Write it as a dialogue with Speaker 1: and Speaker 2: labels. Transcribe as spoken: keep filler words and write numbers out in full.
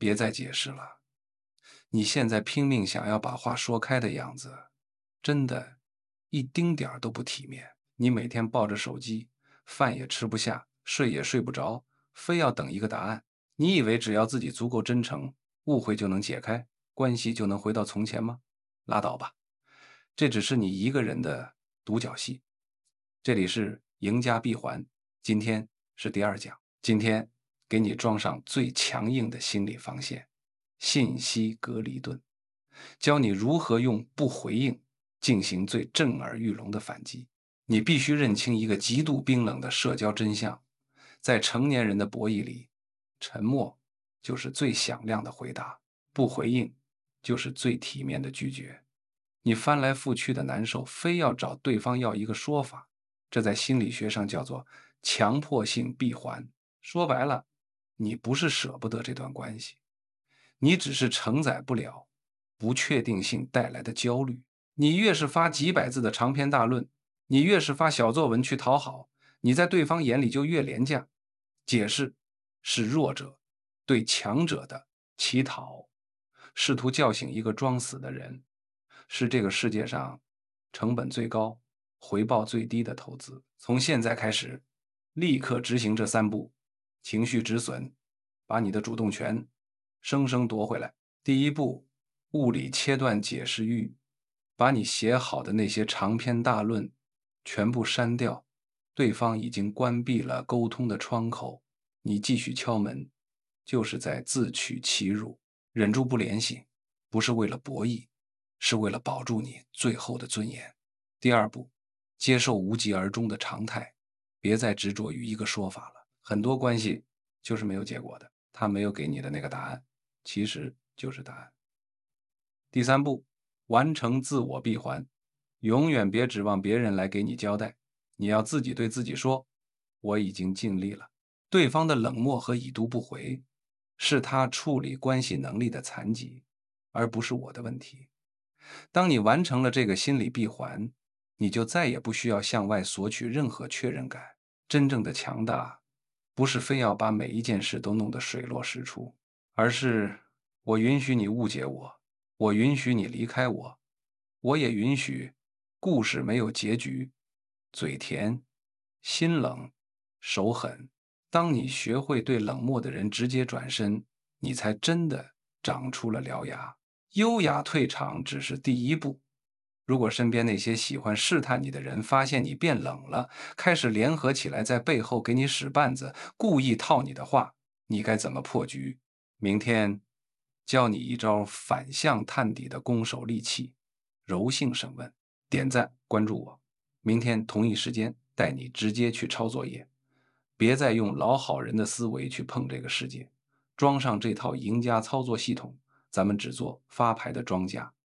Speaker 1: 别再解释了。你现在拼命想要把话说开的样子，真的一丁点儿都不体面。你每天抱着手机，饭也吃不下，睡也睡不着，非要等一个答案。你以为只要自己足够真诚，误会就能解开，关系就能回到从前吗？拉倒吧，这只是你一个人的独角戏。这里是赢家闭环，今天是第二讲。今天给你装上最强硬的心理防线——信息隔离盾，教你如何用不回应进行最震耳欲聋的反击。你必须认清一个极度冰冷的社交真相：在成年人的博弈里，沉默就是最响亮的回答，不回应就是最体面的拒绝。你翻来覆去的难受，非要找对方要一个说法，这在心理学上叫做强迫性闭环。说白了，你不是舍不得这段关系，你只是承载不了不确定性带来的焦虑。你越是发几百字的长篇大论，你越是发小作文去讨好，你在对方眼里就越廉价。解释是弱者对强者的乞讨，试图叫醒一个装死的人，是这个世界上成本最高、回报最低的投资。从现在开始，立刻执行这三步：情绪止损，把你的主动权生生夺回来。第一步，物理切断解释欲，把你写好的那些长篇大论全部删掉。对方已经关闭了沟通的窗口，你继续敲门，就是在自取其辱。忍住不联系，不是为了博弈，是为了保住你最后的尊严。第二步，接受无疾而终的常态，别再执着于一个说法了。很多关系就是没有结果的，他没有给你的那个答案，其实就是答案。第三步，完成自我闭环，永远别指望别人来给你交代，你要自己对自己说：我已经尽力了。对方的冷漠和已读不回，是他处理关系能力的残疾，而不是我的问题。当你完成了这个心理闭环，你就再也不需要向外索取任何确认感。真正的强大，不是非要把每一件事都弄得水落石出，而是我允许你误解我，我允许你离开我，我也允许故事没有结局，嘴甜，心冷，手狠。当你学会对冷漠的人直接转身，你才真的长出了獠牙。优雅退场只是第一步。如果身边那些喜欢试探你的人发现你变冷了，开始联合起来在背后给你使绊子，故意套你的话，你该怎么破局？明天教你一招反向探底的攻守利器：柔性审问。点赞关注我，明天同一时间带你直接去抄作业。别再用老好人的思维去碰这个世界，装上这套赢家操作系统，咱们只做发牌的庄家。